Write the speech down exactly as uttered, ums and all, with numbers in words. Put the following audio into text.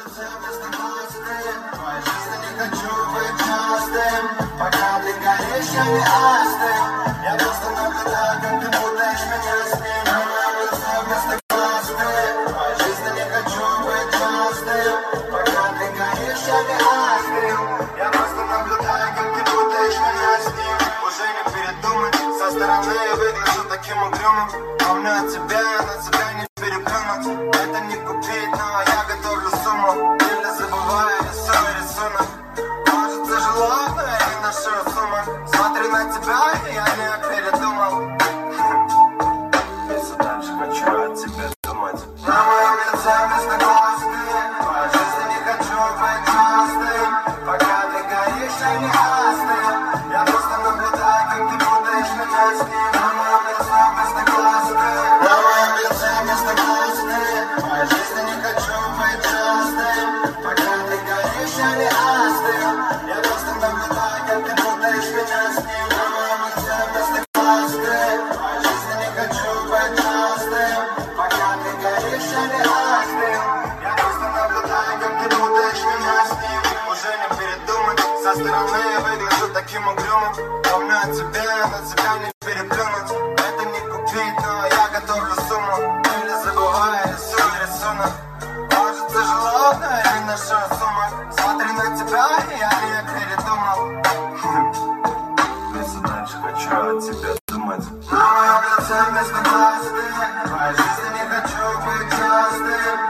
лице вместо глазки. В твоей жизни не хочу быть частым, пока ты горишь, я не остыл. Я просто наблюдаю, как ты путаешь меня с ним. В моем лице вместо глазки. В твоей жизни не хочу быть частым, пока ты горишь, я не остыл. Я просто наблюдаю, как ты путаешь меня с ним. Уже не передумать, со стороны я выгляжу таким угрюмым. А мне от тебя, на тебя не переплюнуть. Это не купить, но я готовлю сумму. Или забываю, рисую рисунок. Может тяжело, но я не ношу сумму. Смотрю на тебя, и я не передумал. Если дальше хочу от тебя думать. На моем лице вместо глазки. В твоей жизни не хочу быть частым, пока ты горишь, я не остыл. Я просто наблюдаю, как ты путаешь меня с ним. На моем лице вместо глазки. На моем лице вместо глазки. В твоей жизни не хочу быть частым, пока ты горишь, я не остыл. Я просто наблюдаю, как ты путаешь меня с ним. На моем лице вместо глазки. В твоей жизни не хочу быть частым, пока ты горишь, я не остыл. Я просто наблюдаю, как ты путаешь меня с ним. Уже не передумать, со стороны я выгляжу таким угрюмым. Но мне от тебя, на тебя не переплюнуть. Это не купить, но я готовлю сумму. Или забываю, рисую рисунок. Может тяжело, но я не ношу сумму. Смотрю на тебя, и я не передумал. Если дальше хочу от тебя думать. На моем лице вместо глазки. В твоей жизни не хочу быть частым,